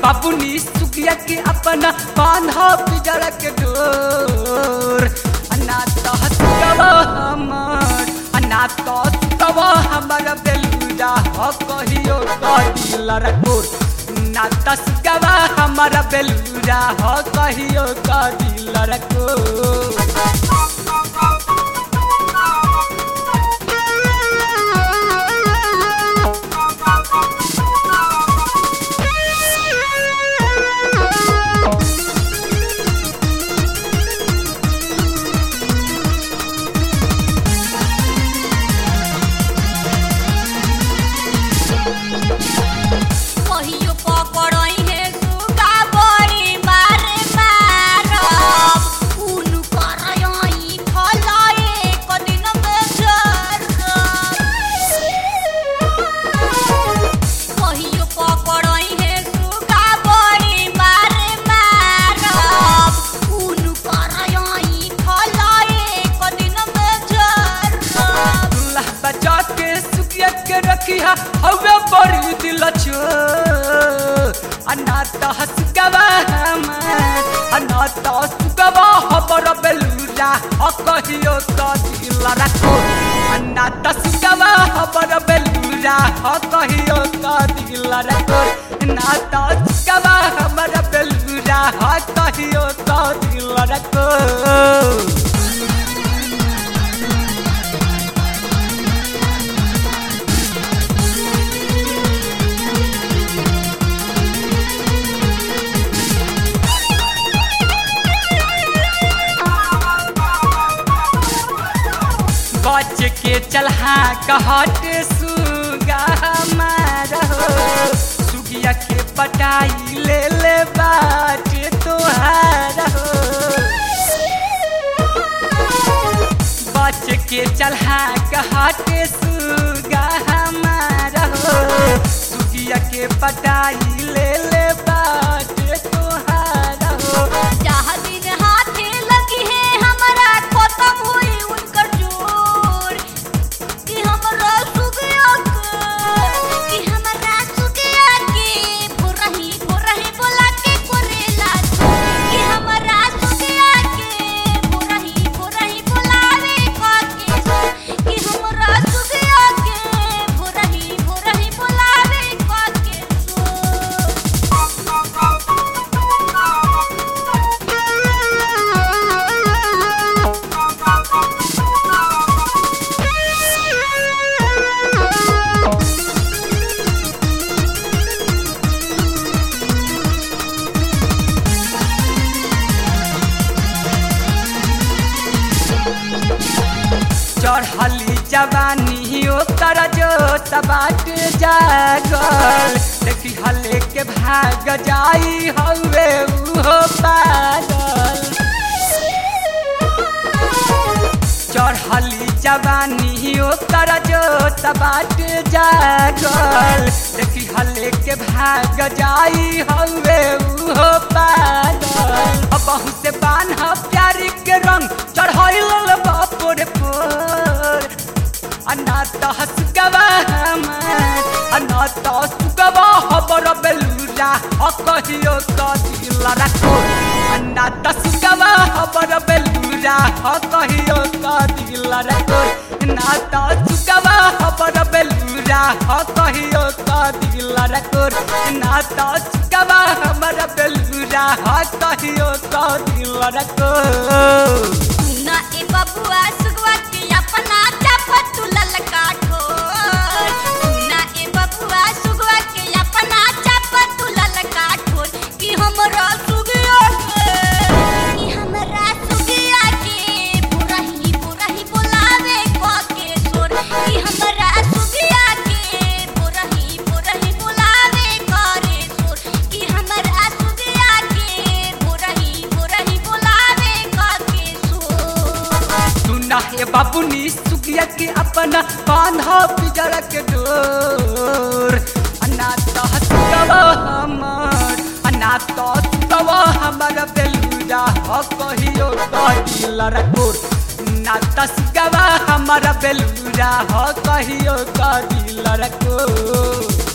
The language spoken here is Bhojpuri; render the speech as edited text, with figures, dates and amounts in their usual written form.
बाबुनी सुखिया के अपना बांधा पिजड़ के डोर अनाथ हसगवा हमर अनाथ हसगवा हमर बेलुरा हो कहियो दिल रकोर अनाथ हसगवा हमर बेलुरा हो कहियो दिल रकोर रखिया हवे बड़ी दिल छो अनाथ हसगवा हमर अनाथ हसगवा हमर बेलुरा हो कहियो दिल रखो अनाथ हसगवा हमर बेलुरा हो कहियो दिल रखो अनाथ हसगवा हमर बेलुरा हो कहियो दिल रखो बच के चलहा कहट सुगा हमारा हो सुगिया के पटाई ले बाटे तोहारा हो बच के चलहा कहट सुगा हमारा हो सुगिया के पटाई ले बाटे तोहारा हो जहाँ दिन हाथे लगी है हमारा खत्म हुई उनकर चढ़ली जवानी ओकर जो तबाट जागल देखी हले के भाग जाई हवे उहो पागल चढ़ली जवानी ओकर जो तबाट जागल देखी हले के भाग जाई हवे उहो पागल बहु से बान्हा प्यारी के रंग चढ़ल बापोर पोर अनाथ हसगवा हमर अनाथ हसगवा हमर बेलुरा हो कहियो दिल रखो अनाथ हसगवा हमर बेलुरा हो कहियो दिल रखो अनाथ हसगवा हमर बेलुरा हो कहियो दिल रखो अनाथ हसगवा हमर बेलुरा हो कहियो दिल रखो ना ए बबुआ सुगवा के अपना चापत ललका ठोर ना ए बबुआ सुगवा के अपना चापत ललका ठोर कि हमरा सुगिया के बुरही बोलावे के सोर कि हमरा सुगिया के बुरही बोलावे करे सोर कि हमरा सुगिया के बुरही बोलावे के सोर सुना हे बाबुनी सुखिया के अपना बांधा पिजड़ के डोर अनाथ हसगवा हमर अनाथ हसगवा हमर बेलुरा हो कहियो दिल रकोर अनाथ हसगवा हमर बेलुरा हो कहियो दिल रकोर।